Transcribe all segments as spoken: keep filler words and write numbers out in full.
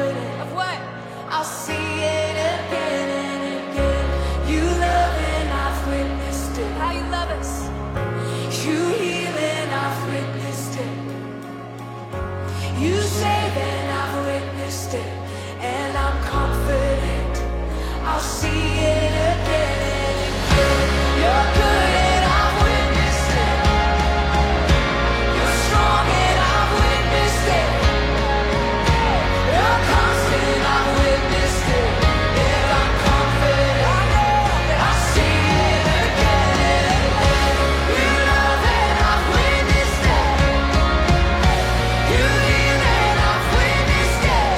confident of what? I'll see it again and again. You love and I've witnessed it. How you love us. You heal and I've witnessed it. You save and I've witnessed it. And I'm confident I'll see it again and again. You're good and I've witnessed it. You're strong and I've witnessed it. You're constant, I've witnessed it. And I'm confident I'll see it again and again. You love and I've witnessed it. You heal and I've witnessed it.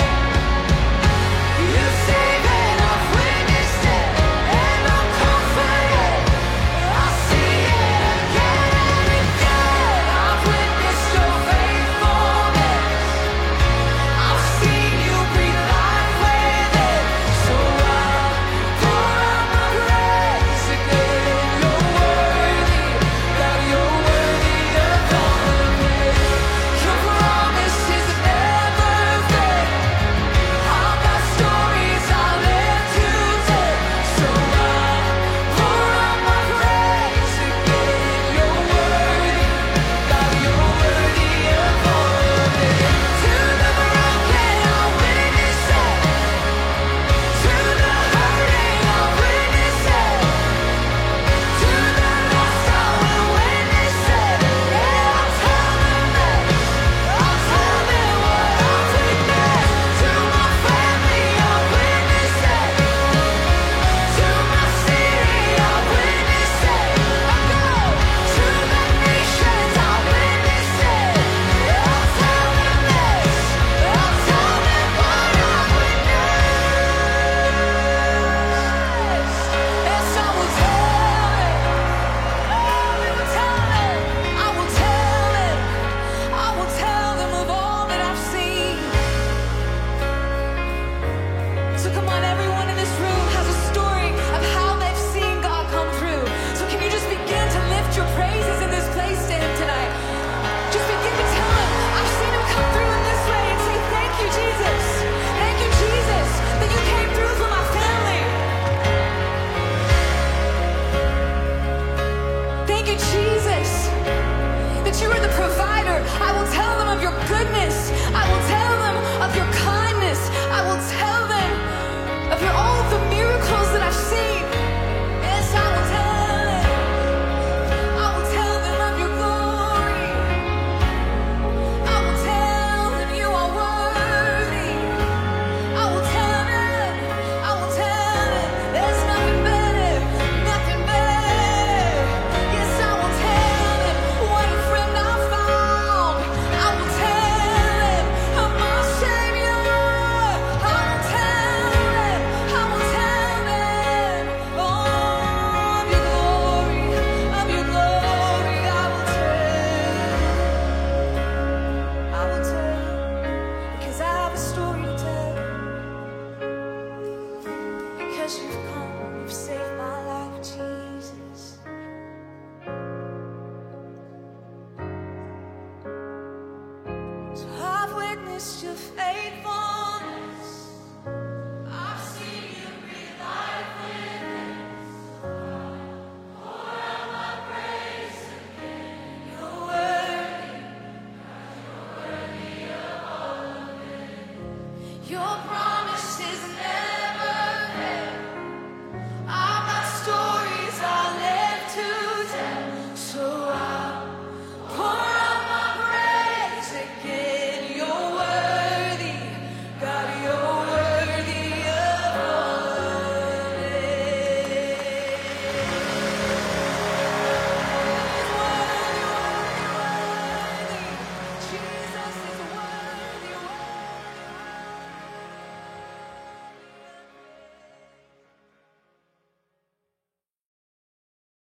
You save and I've witnessed it. And I'm confident I'll see it again and again. I've witnessed your faithfulness. I've seen you breathe life with it. So I pour out my praise again. You're worthy, God, you're worthy of all of it. Your promises never fail. I've got stories I'll live to tell. So I pour out my praise again. You're worthy, God, you're worthy of all of it. To the broken, I'll witness it. To the hurting, I'll witness it. To the lost, I will witness it. And I'll tell them this. I'll tell them what I've witnessed. To my family, I'll witness it. To my city, I'll witness it. I go to the nations, I'll witness it. I'll tell them this. I'll tell them what I've witnessed. Yes, I will tell it. Oh, we will tell it. I will tell it. I will tell them of all that I've seen. So come on, everyone in this room has a story of how they've seen God come through. So can you just begin to lift your praises in this place to Him tonight? Just begin to tell Him, I've seen Him come through in this way, and say, thank you, Jesus. Thank you, Jesus, that you came through for my family. Thank you, Jesus, that you are the provider. I will tell them of your goodness. I will tell them of your kindness. I will tell them of your, all of the miracles that I've seen. Yes, I will tell them. I will tell them of your glory. I will tell them you are worthy. I will tell them. I will tell them there's nothing better, nothing better. Yes, I will tell them what a friend I found. I will tell them of my Savior. I will tell them. I will tell them oh, of your glory, of your glory. I will tell. I will tell because I have a story to tell. Because you've come.